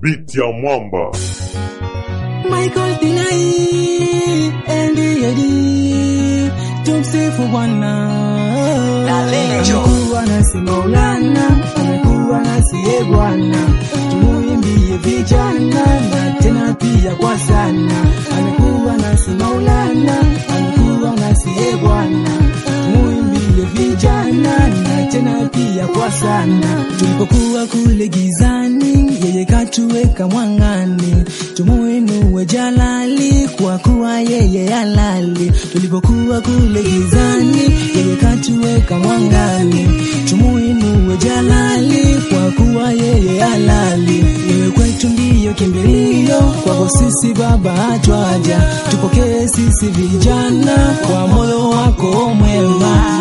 Beat ya mwamba Michael Tinai Endi Edi tumsifu Bwana. Amekuwa nasi Maulana, amekuwa nasi Bwana. Tumuimbie vijana na tena pia kwa sana. Amekuwa nasi Maulana, amekuwa nasi Bwana. Tumuimbie vijana na tena pia kwa sana. Tulipokuwa kule gizani, yeye katuweka mwangani. Tumuinue Jalali kwa kuwa yeye halali. Tulipokuwa kule gizani, yeye katuweka mwangani. Tumuinue Jalali kwa kuwa yeye halali. Yeye kwetu ndiyo kimbilio, kwako sisi Baba twaja. Tupokee sisi vijana kwa moyo wako mwema.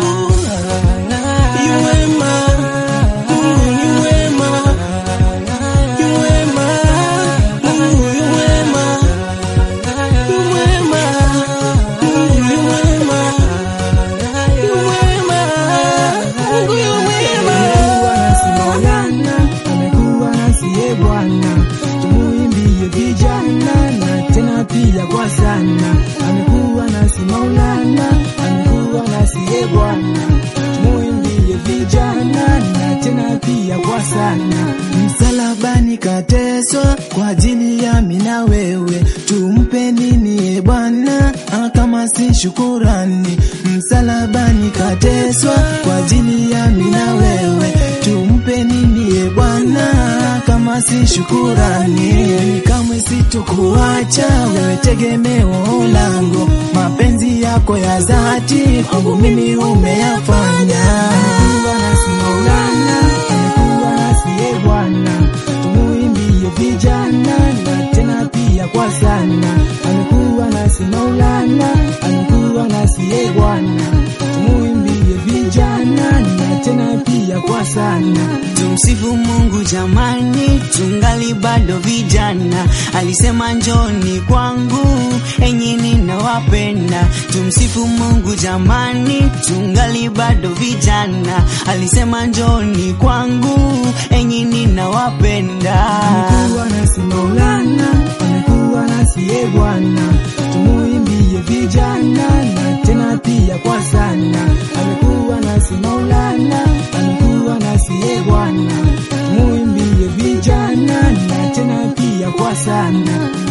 Tumuimbie vijana na tena pia kwa sana. Amekuwa nasi Maulana, amekuwa nasi Bwana. Tumuimbie vijana na tena pia kwa sana. Msalabani kateswa kwa ajili ya mimi na wewe. Tumpe nini Bwana kama si shukurani? Msalabani kateswa kwa ajili ya mimi na wewe. Tumpe nini Bwana kama si shukurani? Kamwe sitokuacha wewe, tegemeo langu. Mapenzi yako ya dhati kwangu mimi umeyafanya. Amekuwa nasi Maulana, amekuwa nasi Bwana. Tumuimbie vijana na tena pia kwa sana. Amekuwa nasi Maulana, amekuwa nasi Bwana. Tumuimbie vijana na tena pia kwa sana. Tumsifu Mungu jamani, tungali bado vijana. Alisema njoni kwangu enyi ninawapenda. Tumsifu Mungu jamani, tungali bado vijana. Alisema njoni kwangu enyi ninawapenda. Amekuwa nasi Maulana, amekuwa nasi Bwana. Tumuimbie vijana na tena pia kwa sana. Amekuwa nasi Maulana, amekuwa nasi Bwana. Tumuimbie vijana na tena pia kwa sana.